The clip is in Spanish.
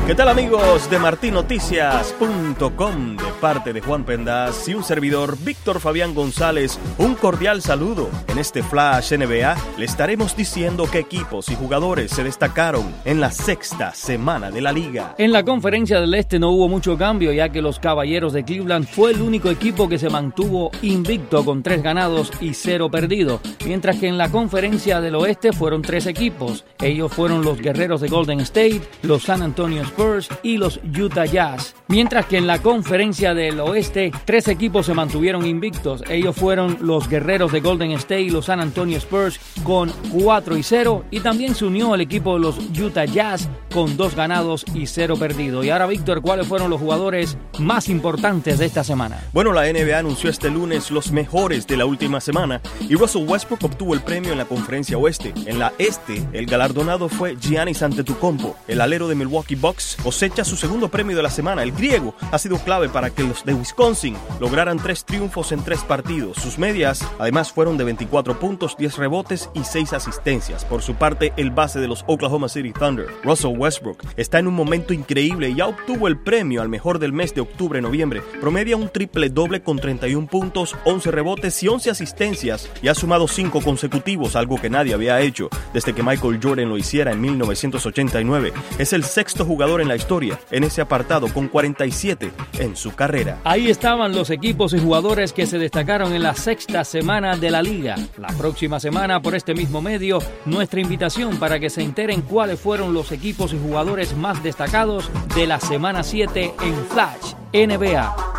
¿Qué tal, amigos de martinoticias.com? De parte de Juan Pendas y un servidor, Víctor Fabián González, un cordial saludo. En este Flash NBA le estaremos diciendo qué equipos y jugadores se destacaron en la sexta semana de la liga. En la Conferencia del Este no hubo mucho cambio, ya que los Caballeros de Cleveland fue el único equipo que se mantuvo invicto con 3 ganados y 0 perdidos, mientras que en la Conferencia del Oeste fueron 3 equipos. Ellos fueron los Guerreros de Golden State, los San Antonio Spurs y los Utah Jazz. Mientras que en la Conferencia del Oeste, 3 equipos se mantuvieron invictos. Ellos fueron los Guerreros de Golden State y los San Antonio Spurs con 4-0, y también se unió el equipo de los Utah Jazz con 2 ganados y 0 perdidos. Y ahora, Víctor, ¿cuáles fueron los jugadores más importantes de esta semana? Bueno, la NBA anunció este lunes los mejores de la última semana y Russell Westbrook obtuvo el premio en la Conferencia Oeste. En la Este, el galardonado fue Giannis Antetokounmpo. El alero de Milwaukee Bucks cosecha su segundo premio de la semana. El griego ha sido clave para que los de Wisconsin lograran 3 triunfos en 3 partidos. Sus medias, además, fueron de 24 puntos, 10 rebotes y 6 asistencias. Por su parte, el base de los Oklahoma City Thunder, Russell Westbrook, está en un momento increíble y ya obtuvo el premio al mejor del mes de octubre-noviembre. Promedia un triple doble con 31 puntos, 11 rebotes y 11 asistencias, y ha sumado 5 consecutivos, algo que nadie había hecho desde que Michael Jordan lo hiciera en 1989. Es el sexto jugador en la historia en ese apartado, con 47 en su carrera. Ahí estaban los equipos y jugadores que se destacaron en la sexta semana de la liga. La próxima semana, por este mismo medio, nuestra invitación para que se enteren cuáles fueron los equipos y jugadores más destacados de la semana 7 en Flash NBA.